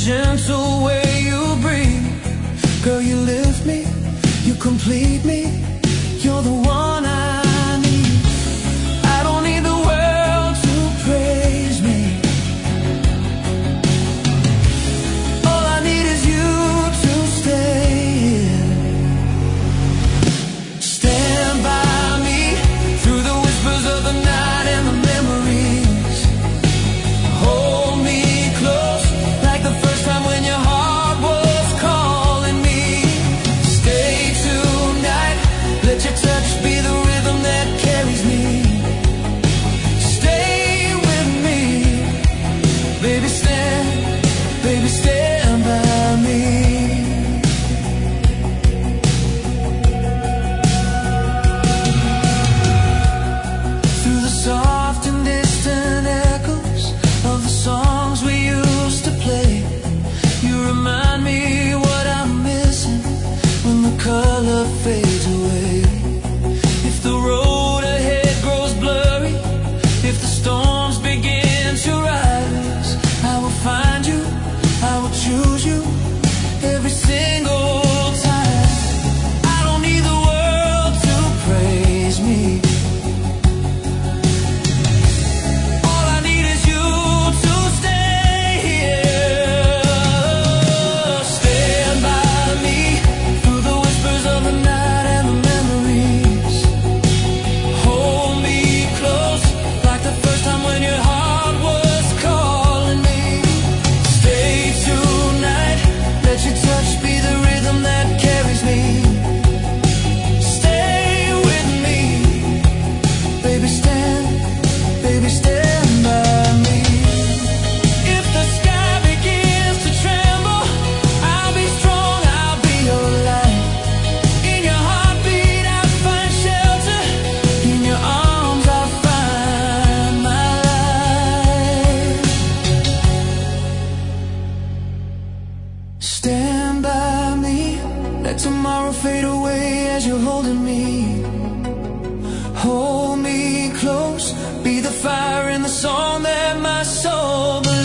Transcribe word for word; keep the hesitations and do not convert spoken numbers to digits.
gentle way you breathe. Girl, you lift me, you complete me. You're the one I need. I don't need the world to praise me. All I need is you to stay here. Stand by me through the whispers of the night and the memories. Hold me close like the first time when your heart was calling me. Stay tonight, let your touch be the rhythm that carries me. Stay with me, baby, stand, baby, stand by me. Through the soft and distant echoes of the songs we used to play, you remind me what I'm missing when the color fades away. If the road ahead grows blurry, if the storms begin to rise, I will find you, I will choose you every single time. I don't need the world to praise me. All I need is you to stay here. Stand by me through the whispers of the night and the memories. Hold me close like the first time when your heart was calling me. Stay tonight, let your touch be the rhythm that carries me. Stay with me, baby, stand, baby, stand by me. If the sky begins to tremble, I'll be strong, I'll be your light. In your heartbeat I'll find shelter, in your arms I'll find my life. Stand by me, let tomorrow fade away as you're holding me. Hold me close, be the fire in the song that my soul believes.